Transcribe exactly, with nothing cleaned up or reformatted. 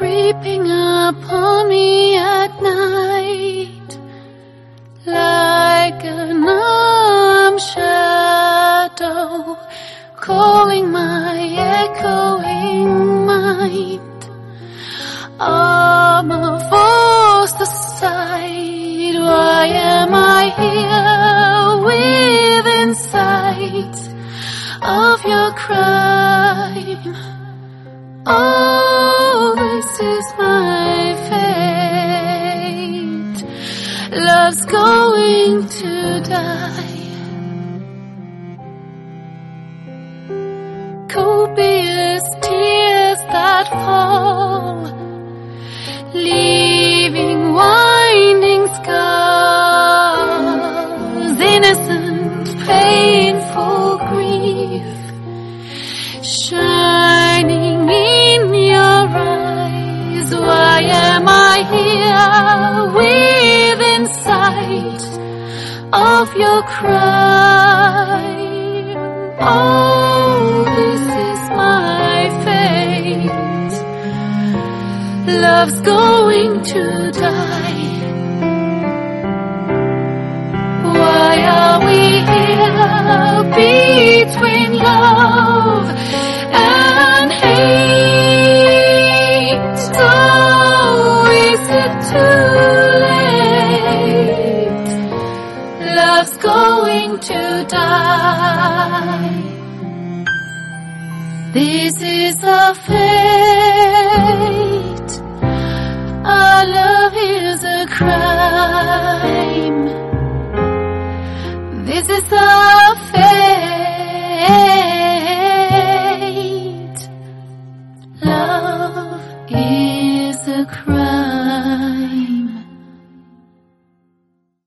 creeping upon me at night, like a numb shadow, calling my echoing mind. I'm a force aside. Why am I here within sight of your crime? Oh, this is my fate. Love's going to die. Copious tears that fall, leaving winding scars, innocent, painful grief, shining in your eyes. Why am I here within sight of your crime? Oh, this is my fate. Love's going to die. Why are we here between love and hate? Oh, is it too late? Love's going to die. This is our fate. Our love is a crime. This is our fate. Love is a crime.